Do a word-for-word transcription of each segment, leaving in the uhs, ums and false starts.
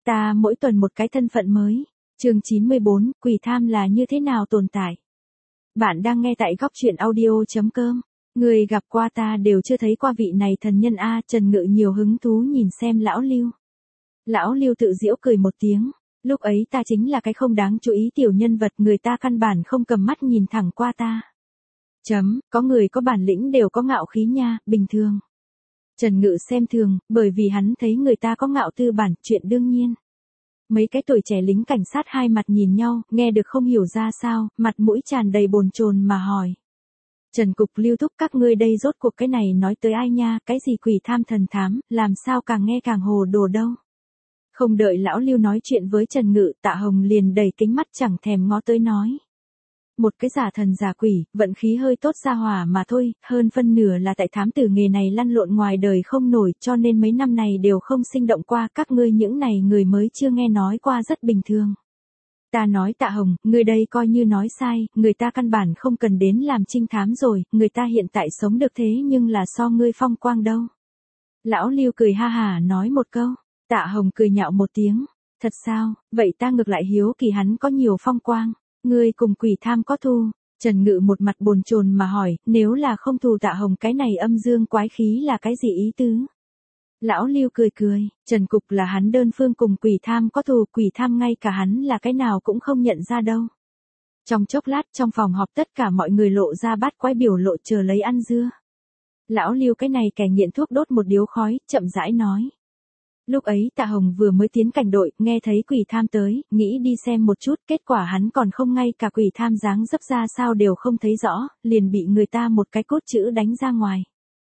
Ta mỗi tuần một cái thân phận mới. Chương chín mươi bốn, quỷ tham là như thế nào tồn tại? Bạn đang nghe tại góc truyện audio chấm com. Người gặp qua ta đều chưa thấy qua vị này thần nhân a. Trần Ngự nhiều hứng thú nhìn xem lão Lưu. Lão Lưu tự giễu cười một tiếng. Lúc ấy ta chính là cái không đáng chú ý tiểu nhân vật, người ta căn bản không cầm mắt nhìn thẳng qua ta. Chấm, có người có bản lĩnh đều có ngạo khí nha, bình thường. Trần Ngự xem thường, bởi vì hắn thấy người ta có ngạo tư bản, chuyện đương nhiên. Mấy cái tuổi trẻ lính cảnh sát hai mặt nhìn nhau, nghe được không hiểu ra sao, mặt mũi tràn đầy bồn chồn mà hỏi. Trần Cục, Lưu Thúc, các ngươi đây rốt cuộc cái này nói tới ai nha, cái gì quỷ tham thần thám, làm sao càng nghe càng hồ đồ đâu. Không đợi lão Lưu nói chuyện với Trần Ngự, Tạ Hồng liền đầy kính mắt chẳng thèm ngó tới nói. Một cái giả thần giả quỷ, vận khí hơi tốt ra hòa mà thôi, hơn phân nửa là tại thám tử nghề này lăn lộn ngoài đời không nổi, cho nên mấy năm này đều không sinh động qua, các ngươi những này người mới chưa nghe nói qua rất bình thường. Ta nói Tạ Hồng, ngươi đây coi như nói sai, người ta căn bản không cần đến làm trinh thám rồi, người ta hiện tại sống được thế nhưng là so ngươi phong quang đâu. Lão Lưu cười ha hà nói một câu, Tạ Hồng cười nhạo một tiếng, thật sao, vậy ta ngược lại hiếu kỳ hắn có nhiều phong quang. Ngươi cùng quỷ tham có thù? Trần Ngự một mặt bồn chồn mà hỏi, nếu là không thù Tạ Hồng cái này âm dương quái khí là cái gì ý tứ? Lão Lưu cười cười, Trần Cục là hắn đơn phương cùng quỷ tham có thù, quỷ tham ngay cả hắn là cái nào cũng không nhận ra đâu. Trong chốc lát trong phòng họp tất cả mọi người lộ ra bát quái biểu lộ chờ lấy ăn dưa. Lão Lưu cái này kẻ nghiện thuốc đốt một điếu khói, chậm rãi nói. Lúc ấy Tạ Hồng vừa mới tiến cảnh đội, nghe thấy quỷ tham tới, nghĩ đi xem một chút, kết quả hắn còn không ngay cả quỷ tham dáng dấp ra sao đều không thấy rõ, liền bị người ta một cái cốt chữ đánh ra ngoài.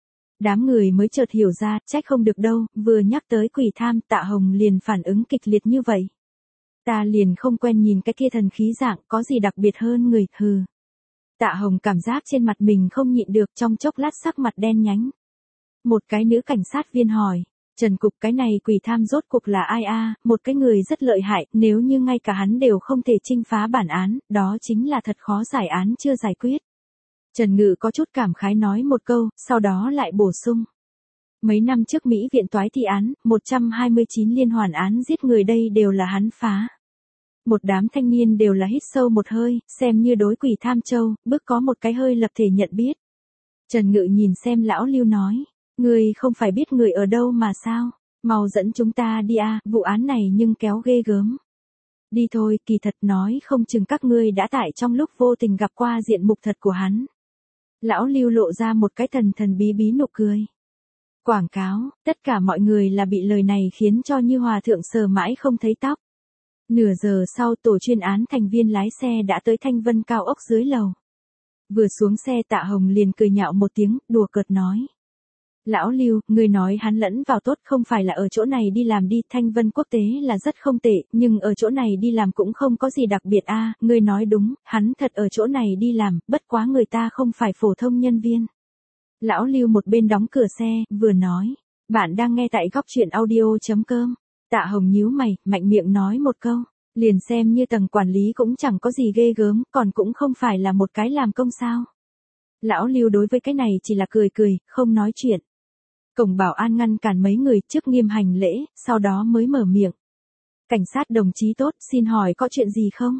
Đám người mới chợt hiểu ra, trách không được đâu, vừa nhắc tới quỷ tham Tạ Hồng liền phản ứng kịch liệt như vậy. Ta liền không quen nhìn cái kia thần khí dạng, có gì đặc biệt hơn người, hừ. Tạ Hồng cảm giác trên mặt mình không nhịn được, trong chốc lát sắc mặt đen nhánh. Một cái nữ cảnh sát viên hỏi. Trần Cục, cái này quỷ tham rốt cuộc là ai a? Một cái người rất lợi hại, nếu như ngay cả hắn đều không thể chinh phá bản án, đó chính là thật khó giải án chưa giải quyết. Trần Ngự có chút cảm khái nói một câu, sau đó lại bổ sung. Mấy năm trước Mỹ viện toái thi án, một trăm hai mươi chín liên hoàn án giết người đây đều là hắn phá. Một đám thanh niên đều là hít sâu một hơi, xem như đối quỷ tham châu, bước có một cái hơi lập thể nhận biết. Trần Ngự nhìn xem lão Lưu nói. Ngươi không phải biết người ở đâu mà sao, mau dẫn chúng ta đi a, vụ án này nhưng kéo ghê gớm. Đi thôi, kỳ thật nói không chừng các ngươi đã tại trong lúc vô tình gặp qua diện mục thật của hắn. Lão Lưu lộ ra một cái thần thần bí bí nụ cười. Quảng cáo, tất cả mọi người là bị lời này khiến cho như hòa thượng sờ mãi không thấy tóc. Nửa giờ sau tổ chuyên án thành viên lái xe đã tới Thanh Vân cao ốc dưới lầu. Vừa xuống xe Tạ Hồng liền cười nhạo một tiếng, đùa cợt nói. Lão Lưu, ngươi nói hắn lẫn vào tốt không phải là ở chỗ này đi làm đi, Thanh Vân quốc tế là rất không tệ, nhưng ở chỗ này đi làm cũng không có gì đặc biệt a. À, ngươi nói đúng, hắn thật ở chỗ này đi làm, bất quá người ta không phải phổ thông nhân viên. Lão Lưu một bên đóng cửa xe, vừa nói, bạn đang nghe tại góc truyện audio chấm com. Tạ Hồng nhíu mày, mạnh miệng nói một câu, liền xem như tầng quản lý cũng chẳng có gì ghê gớm, còn cũng không phải là một cái làm công sao. Lão Lưu đối với cái này chỉ là cười cười, không nói chuyện. Cổng bảo an ngăn cản mấy người trước nghiêm hành lễ, sau đó mới mở miệng. Cảnh sát đồng chí tốt, xin hỏi có chuyện gì không?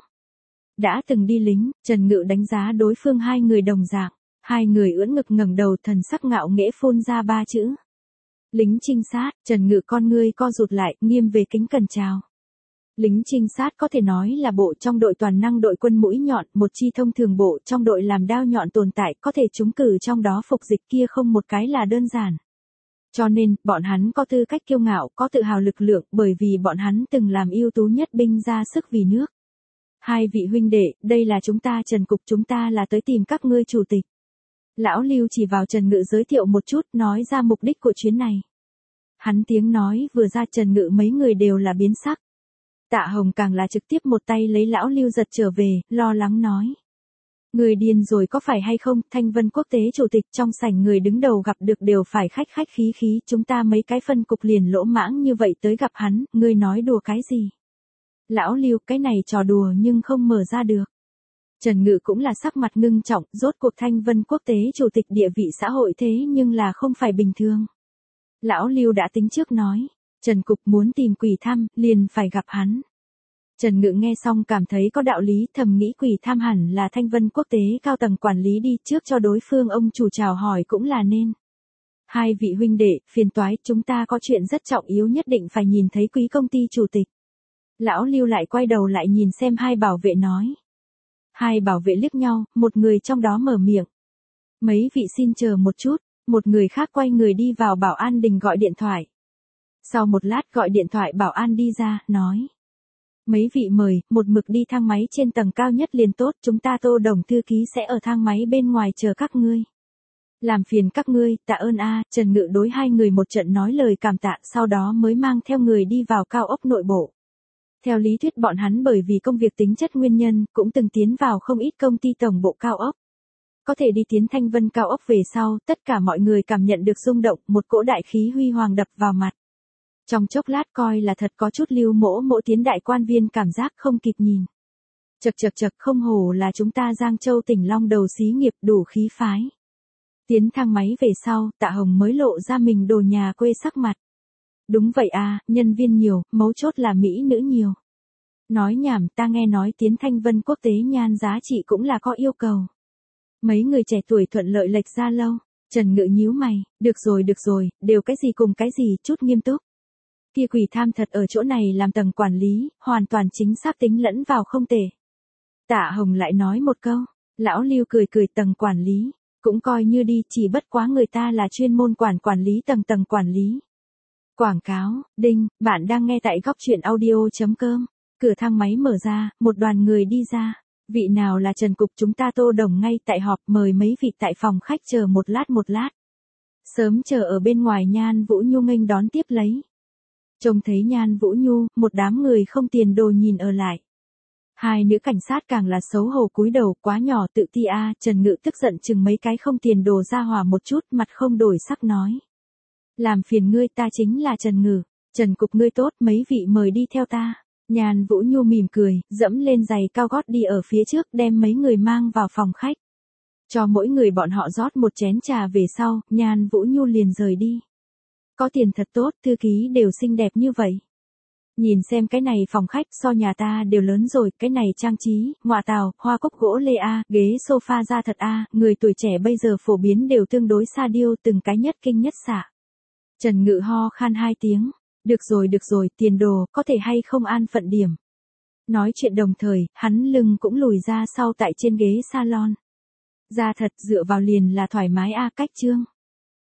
Đã từng đi lính, Trần Ngự đánh giá đối phương hai người đồng dạng. Hai người ưỡn ngực ngẩng đầu thần sắc ngạo nghễ phun ra ba chữ. Lính trinh sát, Trần Ngự con ngươi co rụt lại, nghiêm về kính cẩn chào. Lính trinh sát có thể nói là bộ trong đội toàn năng đội quân mũi nhọn, một chi thông thường bộ trong đội làm đao nhọn tồn tại, có thể trúng cử trong đó phục dịch kia không một cái là đơn giản. Cho nên, bọn hắn có tư cách kiêu ngạo, có tự hào lực lượng, bởi vì bọn hắn từng làm ưu tú nhất binh ra sức vì nước. Hai vị huynh đệ, đây là chúng ta Trần Cục, chúng ta là tới tìm các ngươi chủ tịch. Lão Lưu chỉ vào Trần Ngự giới thiệu một chút, nói ra mục đích của chuyến này. Hắn tiếng nói vừa ra Trần Ngự mấy người đều là biến sắc. Tạ Hồng càng là trực tiếp một tay lấy Lão Lưu giật trở về, lo lắng nói. Người điên rồi có phải hay không, Thanh Vân quốc tế chủ tịch trong sảnh người đứng đầu gặp được đều phải khách khách khí khí, chúng ta mấy cái phân cục liền lỗ mãng như vậy tới gặp hắn, ngươi nói đùa cái gì? Lão Lưu, cái này trò đùa nhưng không mở ra được. Trần Ngự cũng là sắc mặt ngưng trọng, rốt cuộc Thanh Vân quốc tế chủ tịch địa vị xã hội thế nhưng là không phải bình thường. Lão Lưu đã tính trước nói, Trần Cục muốn tìm Quỷ Tham, liền phải gặp hắn. Trần Ngự nghe xong cảm thấy có đạo lý, thầm nghĩ Quỷ Tham hẳn là Thanh Vân Quốc tế cao tầng quản lý đi, trước cho đối phương ông chủ chào hỏi cũng là nên. Hai vị huynh đệ, phiền toái, chúng ta có chuyện rất trọng yếu nhất định phải nhìn thấy quý công ty chủ tịch. Lão Lưu lại quay đầu lại nhìn xem hai bảo vệ nói. Hai bảo vệ liếc nhau, một người trong đó mở miệng. Mấy vị xin chờ một chút, một người khác quay người đi vào Bảo An Đình gọi điện thoại. Sau một lát gọi điện thoại Bảo An đi ra, nói. Mấy vị mời, một mực đi thang máy trên tầng cao nhất liền tốt, chúng ta Tô Đồng thư ký sẽ ở thang máy bên ngoài chờ các ngươi. Làm phiền các ngươi, tạ ơn a. Trần Ngự đối hai người một trận nói lời cảm tạ, sau đó mới mang theo người đi vào cao ốc nội bộ. Theo lý thuyết bọn hắn bởi vì công việc tính chất nguyên nhân, cũng từng tiến vào không ít công ty tổng bộ cao ốc. Có thể đi tiến Thanh Vân cao ốc về sau, tất cả mọi người cảm nhận được rung động, một cỗ đại khí huy hoàng đập vào mặt. Trong chốc lát coi là thật có chút Lưu Mỗ Mỗ tiến đại quan viên cảm giác không kịp nhìn. Chật chật chật, không hổ là chúng ta Giang Châu tỉnh Long Đầu xí nghiệp, đủ khí phái. Tiến thang máy về sau, Tạ Hồng mới lộ ra mình đồ nhà quê sắc mặt. Đúng vậy à, nhân viên nhiều, mấu chốt là mỹ nữ nhiều. Nói nhảm, ta nghe nói tiến Thanh Vân Quốc tế nhan giá trị cũng là có yêu cầu. Mấy người trẻ tuổi thuận lợi lệch ra lâu. Trần Ngự nhíu mày, được rồi được rồi, đều cái gì cùng cái gì, chút nghiêm túc. Kia Quỷ Tham thật ở chỗ này làm tầng quản lý, hoàn toàn chính xác tính lẫn vào không tệ. Tạ Hồng lại nói một câu, lão Lưu cười cười, tầng quản lý, cũng coi như đi, chỉ bất quá người ta là chuyên môn quản quản lý tầng tầng quản lý. Quảng cáo, đinh, bạn đang nghe tại góc truyện audio.com. Cửa thang máy mở ra, một đoàn người đi ra. Vị nào là Trần Cục, chúng ta Tô Đồng ngay tại họp, mời mấy vị tại phòng khách chờ một lát một lát. Sớm chờ ở bên ngoài Nhan Vũ Nhu nghênh đón tiếp lấy. Trông thấy Nhan Vũ Nhu, một đám người không tiền đồ nhìn ở lại. Hai nữ cảnh sát càng là xấu hổ cúi đầu, quá nhỏ tự ti a. Trần Ngự tức giận chừng mấy cái không tiền đồ ra hòa một chút, mặt không đổi sắc nói. Làm phiền ngươi, ta chính là Trần Ngự. Trần Cục ngươi tốt, mấy vị mời đi theo ta. Nhan Vũ Nhu mỉm cười, dẫm lên giày cao gót đi ở phía trước, đem mấy người mang vào phòng khách. Cho mỗi người bọn họ rót một chén trà về sau, Nhan Vũ Nhu liền rời đi. Có tiền thật tốt, thư ký đều xinh đẹp như vậy. Nhìn xem cái này phòng khách so nhà ta đều lớn rồi, cái này trang trí, ngọa tào, hoa cúc gỗ lê a, ghế sofa da thật a, người tuổi trẻ bây giờ phổ biến đều tương đối sa điêu, từng cái nhất kinh nhất xạ. Trần Ngự ho khan hai tiếng, được rồi được rồi, tiền đồ, có thể hay không an phận điểm. Nói chuyện đồng thời, hắn lưng cũng lùi ra sau tại trên ghế salon. Da thật dựa vào liền là thoải mái a, cách chương.